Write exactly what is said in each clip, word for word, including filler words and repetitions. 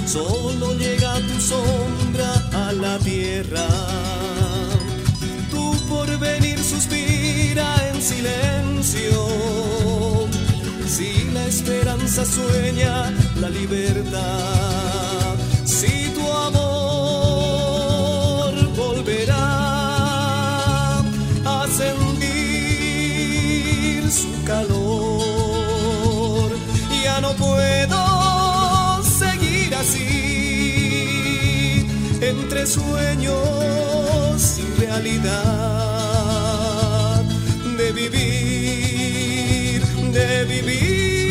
solo llega tu sombra a la tierra. Tu porvenir suspira en silencio. Si la esperanza sueña la libertad, si tu amor volverá a sentir su calor, ya no puedo seguir así, entre sueños y realidad, de vivir, de vivir.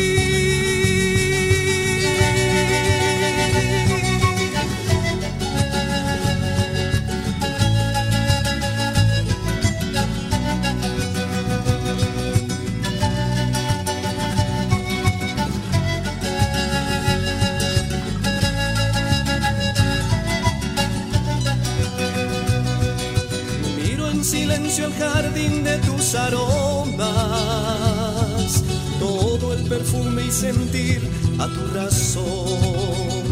Silencio el jardín de tus aromas, todo el perfume y sentir a tu razón.